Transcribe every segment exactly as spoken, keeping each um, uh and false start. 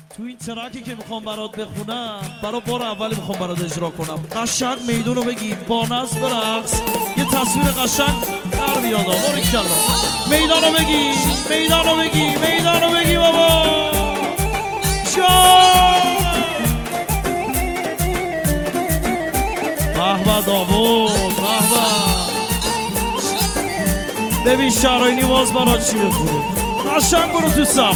تو این ترکی که میخوام برات بخونم برای بار اولی میخوام برات اجرا کنم. قشنگ میدون رو بگی با نصب رقص یه تصویر قشنگ در بیاد. باری کلا میدان رو بگی، میدان رو بگی، میدان رو بگی بابا جان. به داوود به ببین شراینی باز برات چی بخونه. قشنگ برو تو صف.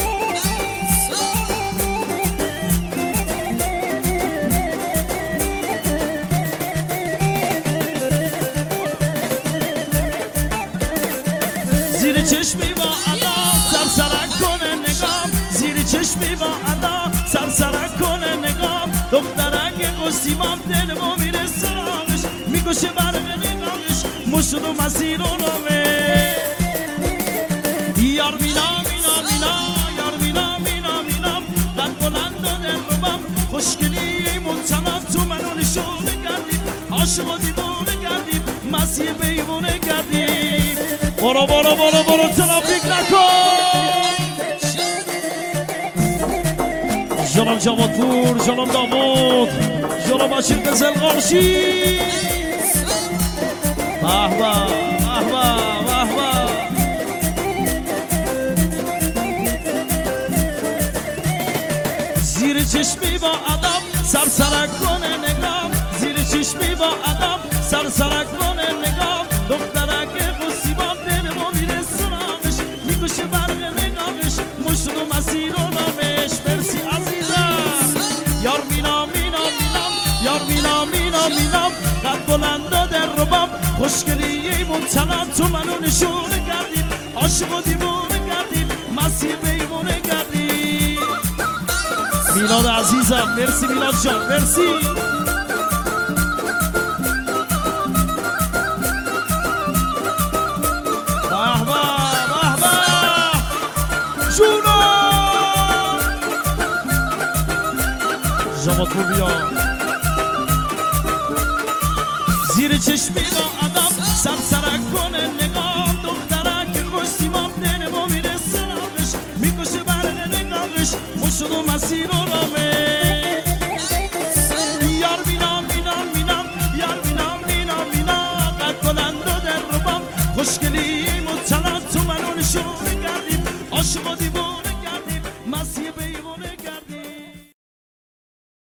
زیر چشمی با ادا سرسرک کنه نگام، زیر چشمی با ادا سرسرک کنه نگام. دخترک قسیمم دل ما میره سراغش، میکشه برق نگامش مشون و مسیر و نامه. یار مینا مینا مینا یار مینا مینا مینا قد بلند و دل ببم خوشگلی منتنم تو منو نشونه کردیم، عاشق و دیوونه کردیم، مسیح بیمونه کردیم. برو برو برو برو ترافیک نکن. جانم جواد پور، جانم داوود، جانم بشیر قزل قارشی. به به به به به به. زیر چشمی با ادب سرسرک کنه نگام، زیر چشمی با ادب سرسرک کنه نگام. دخترک قصیبام دل ما میره سراغش، میکشه برق نگامش مشون و مسیر و نامش. مرسی عزیزم یار مینا مینا مینام، یار مینا مینا مینام قد بلند و در ربام خوشگلی منتنم تو منو نشونه کردیم، عاشق و دیوونه کردیم، مسیح بیمونه کردیم. میلاد عزیزم مرسی میلاد جان مرسی. به به به به جونا جواد بیا. زیر چشمی با ادب سرسر